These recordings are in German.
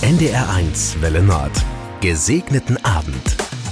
NDR1 Welle Nord. Gesegneten Abend.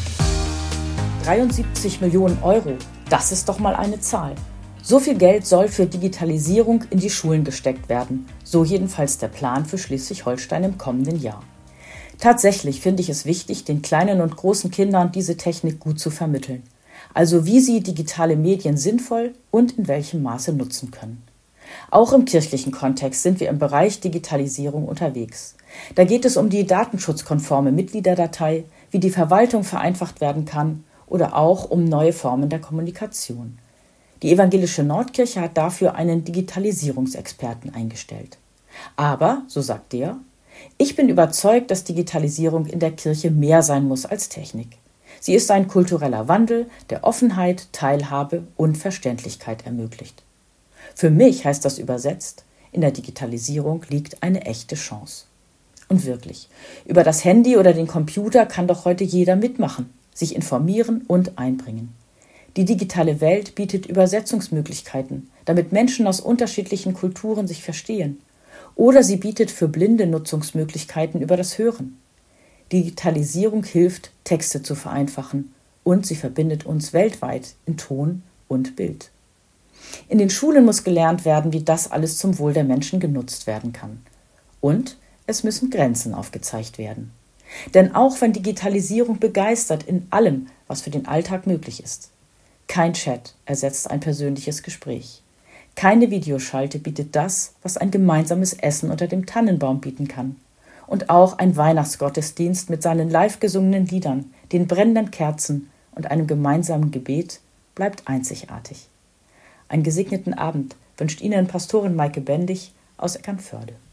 73 Millionen Euro, das ist doch mal eine Zahl. So viel Geld soll für Digitalisierung in die Schulen gesteckt werden. So jedenfalls der Plan für Schleswig-Holstein im kommenden Jahr. Tatsächlich finde ich es wichtig, den kleinen und großen Kindern diese Technik gut zu vermitteln. Also wie sie digitale Medien sinnvoll und in welchem Maße nutzen können. Auch im kirchlichen Kontext sind wir im Bereich Digitalisierung unterwegs. Da geht es um die datenschutzkonforme Mitgliederdatei, wie die Verwaltung vereinfacht werden kann oder auch um neue Formen der Kommunikation. Die evangelische Nordkirche hat dafür einen Digitalisierungsexperten eingestellt. Aber, so sagt er, ich bin überzeugt, dass Digitalisierung in der Kirche mehr sein muss als Technik. Sie ist ein kultureller Wandel, der Offenheit, Teilhabe und Verständlichkeit ermöglicht. Für mich heißt das übersetzt, in der Digitalisierung liegt eine echte Chance. Und wirklich, über das Handy oder den Computer kann doch heute jeder mitmachen, sich informieren und einbringen. Die digitale Welt bietet Übersetzungsmöglichkeiten, damit Menschen aus unterschiedlichen Kulturen sich verstehen. Oder sie bietet für Blinde Nutzungsmöglichkeiten über das Hören. Digitalisierung hilft, Texte zu vereinfachen und sie verbindet uns weltweit in Ton und Bild. In den Schulen muss gelernt werden, wie das alles zum Wohl der Menschen genutzt werden kann. Und es müssen Grenzen aufgezeigt werden. Denn auch wenn Digitalisierung begeistert in allem, was für den Alltag möglich ist. Kein Chat ersetzt ein persönliches Gespräch. Keine Videoschalte bietet das, was ein gemeinsames Essen unter dem Tannenbaum bieten kann. Und auch ein Weihnachtsgottesdienst mit seinen live gesungenen Liedern, den brennenden Kerzen und einem gemeinsamen Gebet bleibt einzigartig. Einen gesegneten Abend wünscht Ihnen Pastorin Maike Bendig aus Eckernförde.